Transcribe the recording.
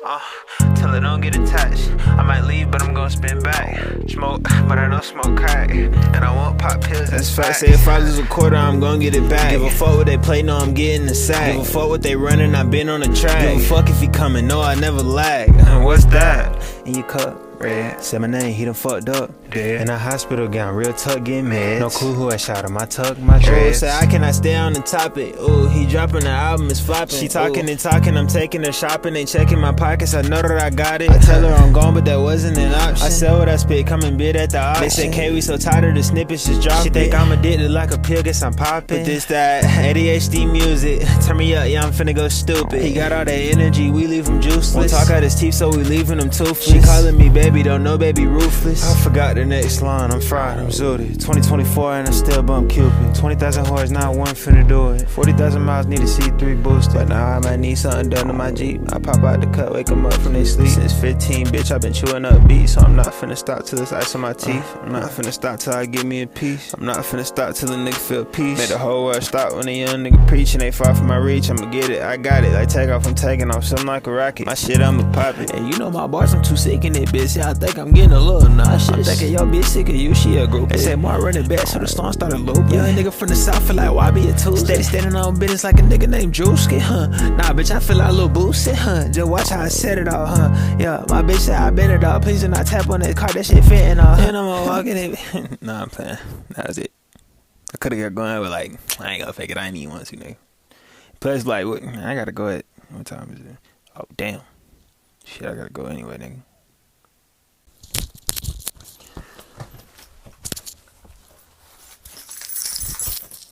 Till it don't get attached. I might leave, but I'm gonna spin back. Smoke, but I don't smoke crack. And I won't pop pills. That's facts. Say if I lose a quarter, I'm gonna get it back. Give a fuck what they play, no, I'm getting the sack. Give a fuck what they running, I been on the track. Give a fuck if he coming, no, I never lag. What's that? In your cup. Red. Say my name, he done fucked up. Dead. In a hospital gown, real tuck getting meds. No clue who I shot him, I tuck my dreads. Say I cannot stay on the topic. Ooh, he dropping the album, it's flopping. She talking and talking, I'm taking her shopping. Ain't checking my pockets, I know that I got it. I tell her I'm gone, but that wasn't an option. I sell what I spit, come and bid at the auction. They say, K, we so tired of the snippets, just drop it. She think I'm addicted like a pill, guess I'm popping. But this that ADHD music, turn me up, yeah, I'm finna go stupid. He got all that energy, we leave him juiceless. Won't talk out his teeth, so we leaving him toothless. She calling me baby, don't know baby ruthless. I forgot the next line, I'm fried, I'm zooted. 2024 and I still bump Cupid. 20,000 horse, not one finna do it. 40,000 miles, need a C3 booster. But now I might need something done to my Jeep. I pop out the cut, wake them up from their sleep. Since 15, bitch, I've been chewing up beats. So I'm not finna stop till it's ice on my teeth. I'm not finna stop till I get me a piece. I'm not finna stop till a nigga feel peace. Made the whole world stop when a young nigga preaching. They far from my reach, I'ma get it, I got it. Like take off, I'm taking off, something like a rocket. My shit, I'ma pop it. And you know my bars, I'm too sick in it, bitch. Yeah, I think I'm getting a little nauseous. I'm thinking your bitch sick of you, she a group. They say more running back, so the storm started looping. Young nigga from the south feel like why be a Tuesday? Steady standing on business like a nigga named Drewski, huh? Nah, bitch, I feel like a little boosted, huh? Just watch how I set it off, huh? Yeah, my bitch said I been it all. Please do not tap on that car, that shit fitting off. And I'm walking it. Nah, I'm playing. That was it. I could've got going, but like, I ain't gonna fake it. I ain't even want to, nigga. Plus, like, what? I gotta go at, what time is it? Oh, damn. Shit, I gotta go anyway, nigga.